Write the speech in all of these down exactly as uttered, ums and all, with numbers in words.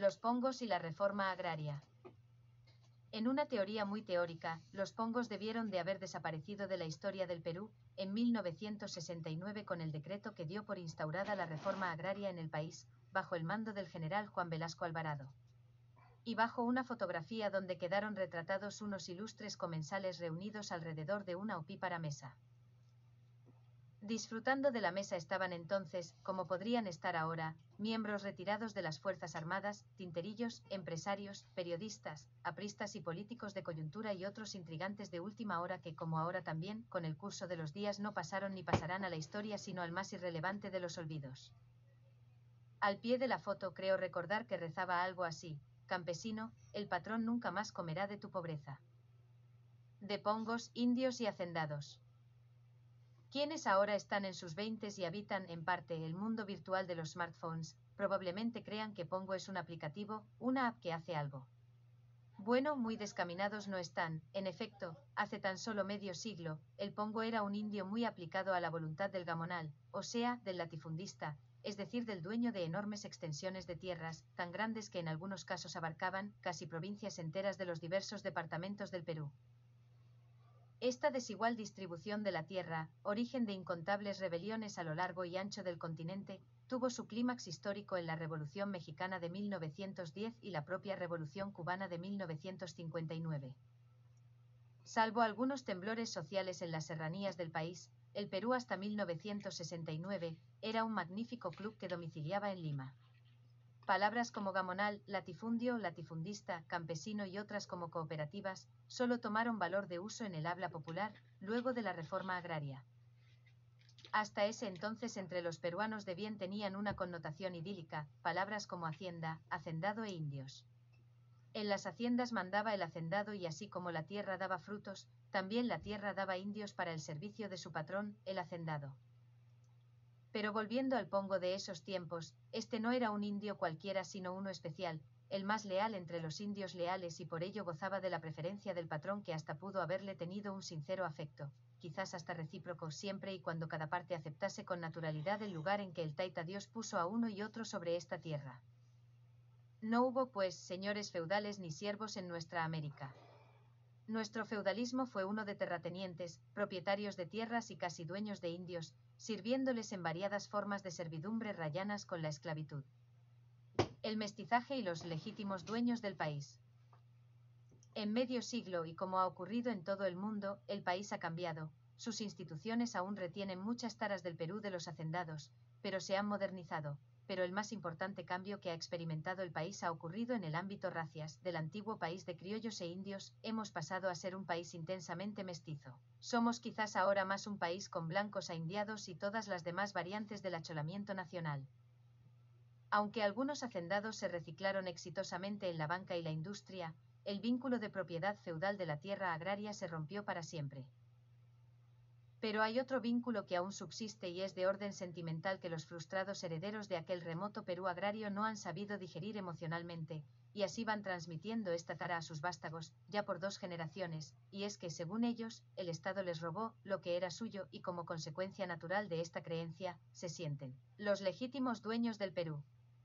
Los pongos y la reforma agraria. En una teoría muy teórica, los pongos debieron de haber desaparecido de la historia del Perú en mil novecientos sesenta y nueve con el decreto que dio por instaurada la reforma agraria en el país, bajo el mando del general Juan Velasco Alvarado. Y bajo una fotografía donde quedaron retratados unos ilustres comensales reunidos alrededor de una opípara mesa. Disfrutando de la mesa estaban entonces, como podrían estar ahora, miembros retirados de las Fuerzas Armadas, tinterillos, empresarios, periodistas, apristas y políticos de coyuntura y otros intrigantes de última hora que, como ahora también, con el curso de los días no pasaron ni pasarán a la historia sino al más irrelevante de los olvidos. Al pie de la foto creo recordar que rezaba algo así: campesino, el patrón nunca más comerá de tu pobreza. De pongos, indios y hacendados. Quienes ahora están en sus veintes y habitan, en parte, el mundo virtual de los smartphones, probablemente crean que Pongo es un aplicativo, una app que hace algo. Bueno, muy descaminados no están. En efecto, hace tan solo medio siglo, el Pongo era un indio muy aplicado a la voluntad del gamonal, o sea, del latifundista, es decir, del dueño de enormes extensiones de tierras, tan grandes que en algunos casos abarcaban casi provincias enteras de los diversos departamentos del Perú. Esta desigual distribución de la tierra, origen de incontables rebeliones a lo largo y ancho del continente, tuvo su clímax histórico en la Revolución Mexicana de mil novecientos diez y la propia Revolución Cubana de mil novecientos cincuenta y nueve. Salvo algunos temblores sociales en las serranías del país, el Perú hasta mil novecientos sesenta y nueve era un magnífico club que domiciliaba en Lima. Palabras como gamonal, latifundio, latifundista, campesino y otras como cooperativas, solo tomaron valor de uso en el habla popular, luego de la reforma agraria. Hasta ese entonces entre los peruanos de bien tenían una connotación idílica, palabras como hacienda, hacendado e indios. En las haciendas mandaba el hacendado y así como la tierra daba frutos, también la tierra daba indios para el servicio de su patrón, el hacendado. Pero volviendo al Pongo de esos tiempos, este no era un indio cualquiera sino uno especial, el más leal entre los indios leales y por ello gozaba de la preferencia del patrón que hasta pudo haberle tenido un sincero afecto, quizás hasta recíproco siempre y cuando cada parte aceptase con naturalidad el lugar en que el Taita Dios puso a uno y otro sobre esta tierra. No hubo pues señores feudales ni siervos en nuestra América. Nuestro feudalismo fue uno de terratenientes, propietarios de tierras y casi dueños de indios, sirviéndoles en variadas formas de servidumbre rayanas con la esclavitud, el mestizaje y los legítimos dueños del país. En medio siglo y como ha ocurrido en todo el mundo, el país ha cambiado, sus instituciones aún retienen muchas taras del Perú de los hacendados, pero se han modernizado. Pero el más importante cambio que ha experimentado el país ha ocurrido en el ámbito racias. Del antiguo país de criollos e indios, hemos pasado a ser un país intensamente mestizo. Somos quizás ahora más un país con blancos a indiados y todas las demás variantes del acholamiento nacional. Aunque algunos hacendados se reciclaron exitosamente en la banca y la industria, el vínculo de propiedad feudal de la tierra agraria se rompió para siempre. Pero hay otro vínculo que aún subsiste y es de orden sentimental que los frustrados herederos de aquel remoto Perú agrario no han sabido digerir emocionalmente, y así van transmitiendo esta tara a sus vástagos, ya por dos generaciones, y es que, según ellos, el Estado les robó lo que era suyo y como consecuencia natural de esta creencia, se sienten los legítimos dueños del Perú.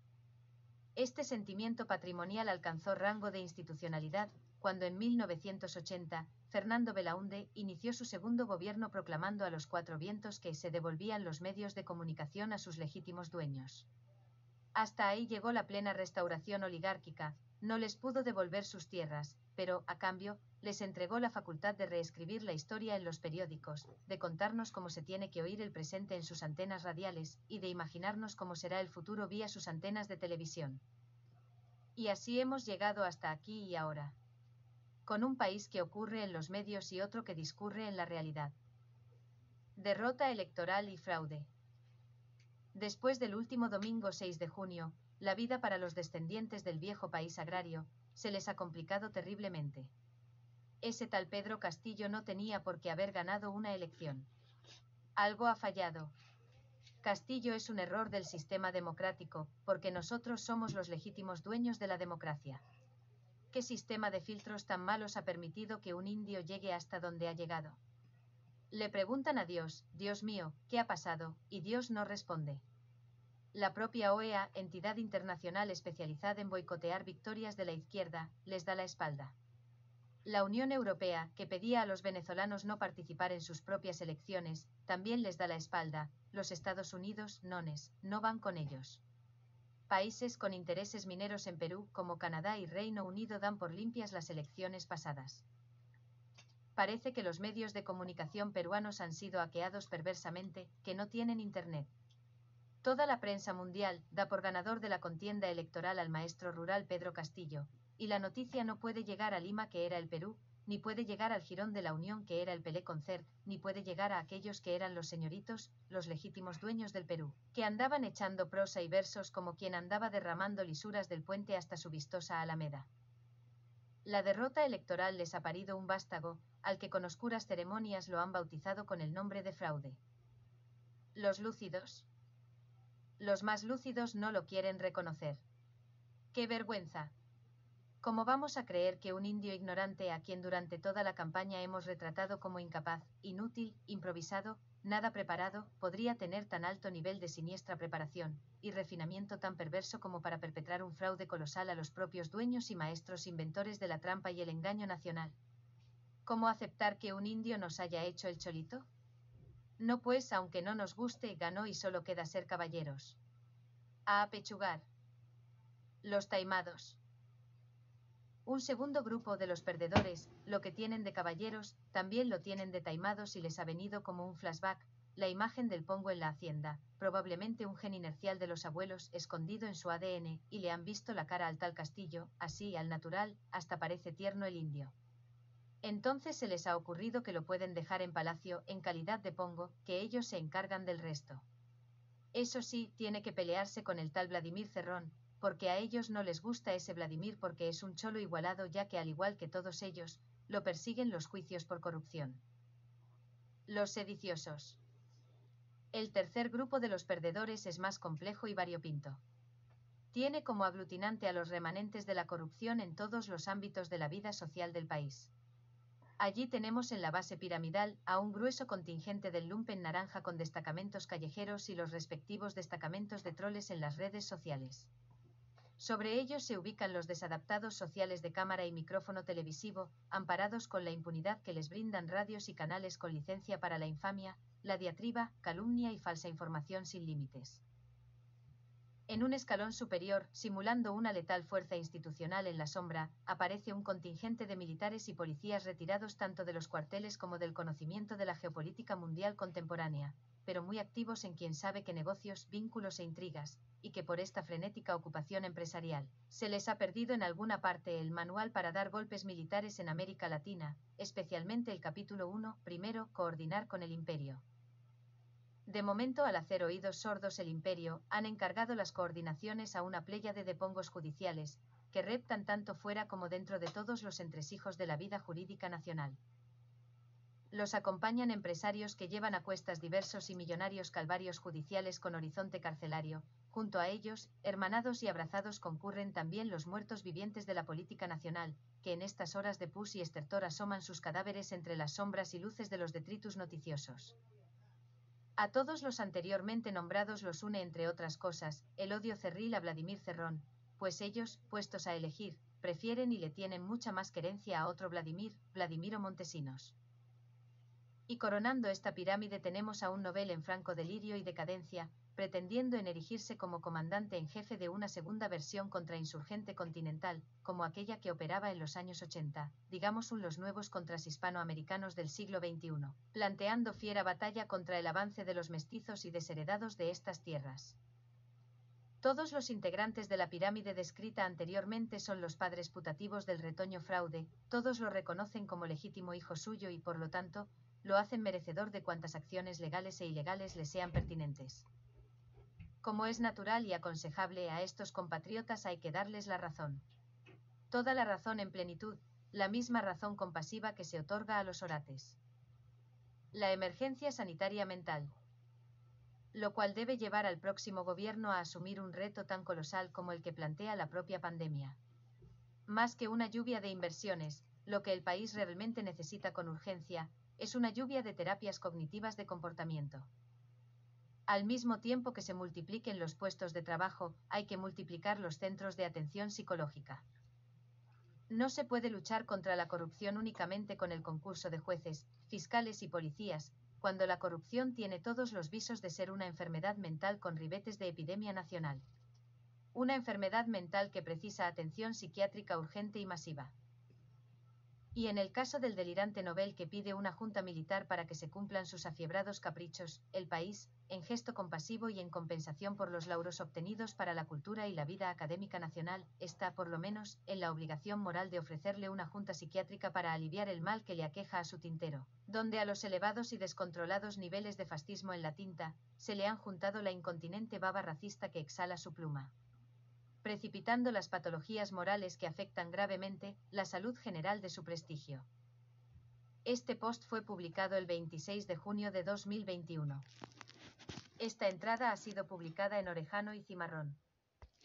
Este sentimiento patrimonial alcanzó rango de institucionalidad, cuando en mil novecientos ochenta, Fernando Belaúnde inició su segundo gobierno proclamando a los cuatro vientos que se devolvían los medios de comunicación a sus legítimos dueños. Hasta ahí llegó la plena restauración oligárquica, no les pudo devolver sus tierras, pero, a cambio, les entregó la facultad de reescribir la historia en los periódicos, de contarnos cómo se tiene que oír el presente en sus antenas radiales, y de imaginarnos cómo será el futuro vía sus antenas de televisión. Y así hemos llegado hasta aquí y ahora. Con un país que ocurre en los medios y otro que discurre en la realidad. Derrota electoral y fraude. Después del último domingo seis de junio, la vida para los descendientes del viejo país agrario, se les ha complicado terriblemente. Ese tal Pedro Castillo no tenía por qué haber ganado una elección. Algo ha fallado. Castillo es un error del sistema democrático, porque nosotros somos los legítimos dueños de la democracia. ¿Qué sistema de filtros tan malos ha permitido que un indio llegue hasta donde ha llegado? Le preguntan a Dios, Dios mío, ¿qué ha pasado? Y Dios no responde. La propia O E A, entidad internacional especializada en boicotear victorias de la izquierda, les da la espalda. La Unión Europea, que pedía a los venezolanos no participar en sus propias elecciones, también les da la espalda. Los Estados Unidos, nones, no van con ellos. Países con intereses mineros en Perú, como Canadá y Reino Unido, dan por limpias las elecciones pasadas. Parece que los medios de comunicación peruanos han sido hackeados perversamente, que no tienen internet. Toda la prensa mundial da por ganador de la contienda electoral al maestro rural Pedro Castillo, y la noticia no puede llegar a Lima, que era el Perú, ni puede llegar al jirón de la Unión, que era el Pelé Concert, ni puede llegar a aquellos que eran los señoritos, los legítimos dueños del Perú, que andaban echando prosa y versos como quien andaba derramando lisuras del puente hasta su vistosa Alameda. La derrota electoral les ha parido un vástago, al que con oscuras ceremonias lo han bautizado con el nombre de fraude. Los lúcidos. Los más lúcidos no lo quieren reconocer. ¡Qué vergüenza! ¿Cómo vamos a creer que un indio ignorante, a quien durante toda la campaña hemos retratado como incapaz, inútil, improvisado, nada preparado, podría tener tan alto nivel de siniestra preparación y refinamiento tan perverso como para perpetrar un fraude colosal a los propios dueños y maestros inventores de la trampa y el engaño nacional? ¿Cómo aceptar que un indio nos haya hecho el cholito? No, pues, aunque no nos guste, ganó y solo queda ser caballeros. A apechugar. Los taimados. Un segundo grupo de los perdedores, lo que tienen de caballeros, también lo tienen de taimados, y les ha venido como un flashback la imagen del pongo en la hacienda, probablemente un gen inercial de los abuelos escondido en su A D N, y le han visto la cara al tal Castillo, así al natural, hasta parece tierno el indio. Entonces se les ha ocurrido que lo pueden dejar en palacio, en calidad de pongo, que ellos se encargan del resto. Eso sí, tiene que pelearse con el tal Vladimir Cerrón, porque a ellos no les gusta ese Vladimir, porque es un cholo igualado, ya que al igual que todos ellos, lo persiguen los juicios por corrupción. Los sediciosos. El tercer grupo de los perdedores es más complejo y variopinto. Tiene como aglutinante a los remanentes de la corrupción en todos los ámbitos de la vida social del país. Allí tenemos en la base piramidal a un grueso contingente del lumpen naranja con destacamentos callejeros y los respectivos destacamentos de troles en las redes sociales. Sobre ellos se ubican los desadaptados sociales de cámara y micrófono televisivo, amparados con la impunidad que les brindan radios y canales con licencia para la infamia, la diatriba, calumnia y falsa información sin límites. En un escalón superior, simulando una letal fuerza institucional en la sombra, aparece un contingente de militares y policías retirados tanto de los cuarteles como del conocimiento de la geopolítica mundial contemporánea, pero muy activos en quién sabe qué negocios, vínculos e intrigas, y que por esta frenética ocupación empresarial, se les ha perdido en alguna parte el manual para dar golpes militares en América Latina, especialmente el capítulo uno, primero, coordinar con el imperio. De momento, al hacer oídos sordos el imperio, han encargado las coordinaciones a una pléyade de pongos judiciales, que reptan tanto fuera como dentro de todos los entresijos de la vida jurídica nacional. Los acompañan empresarios que llevan a cuestas diversos y millonarios calvarios judiciales con horizonte carcelario. Junto a ellos, hermanados y abrazados, concurren también los muertos vivientes de la política nacional, que en estas horas de pus y estertor asoman sus cadáveres entre las sombras y luces de los detritus noticiosos. A todos los anteriormente nombrados los une, entre otras cosas, el odio cerril a Vladimir Cerrón, pues ellos, puestos a elegir, prefieren y le tienen mucha más querencia a otro Vladimir, Vladimiro Montesinos. Y coronando esta pirámide tenemos a un novel en franco delirio y decadencia, pretendiendo en erigirse como comandante en jefe de una segunda versión contrainsurgente continental, como aquella que operaba en los años ochenta, digamos un los nuevos contras hispanoamericanos del siglo veintiuno, planteando fiera batalla contra el avance de los mestizos y desheredados de estas tierras. Todos los integrantes de la pirámide descrita anteriormente son los padres putativos del retoño fraude, todos lo reconocen como legítimo hijo suyo y, por lo tanto, lo hacen merecedor de cuantas acciones legales e ilegales le sean pertinentes. Como es natural y aconsejable, a estos compatriotas hay que darles la razón. Toda la razón en plenitud, la misma razón compasiva que se otorga a los orates. La emergencia sanitaria mental. Lo cual debe llevar al próximo gobierno a asumir un reto tan colosal como el que plantea la propia pandemia. Más que una lluvia de inversiones, lo que el país realmente necesita con urgencia, es una lluvia de terapias cognitivas de comportamiento. Al mismo tiempo que se multipliquen los puestos de trabajo, hay que multiplicar los centros de atención psicológica. No se puede luchar contra la corrupción únicamente con el concurso de jueces, fiscales y policías, cuando la corrupción tiene todos los visos de ser una enfermedad mental con ribetes de epidemia nacional. Una enfermedad mental que precisa atención psiquiátrica urgente y masiva. Y en el caso del delirante Nobel que pide una junta militar para que se cumplan sus afiebrados caprichos, el país, en gesto compasivo y en compensación por los lauros obtenidos para la cultura y la vida académica nacional, está, por lo menos, en la obligación moral de ofrecerle una junta psiquiátrica para aliviar el mal que le aqueja a su tintero, donde a los elevados y descontrolados niveles de fascismo en la tinta, se le han juntado la incontinente baba racista que exhala su pluma, precipitando las patologías morales que afectan gravemente la salud general de su prestigio. Este post fue publicado el veintiséis de junio de dos mil veintiuno. Esta entrada ha sido publicada en Orejano y Cimarrón.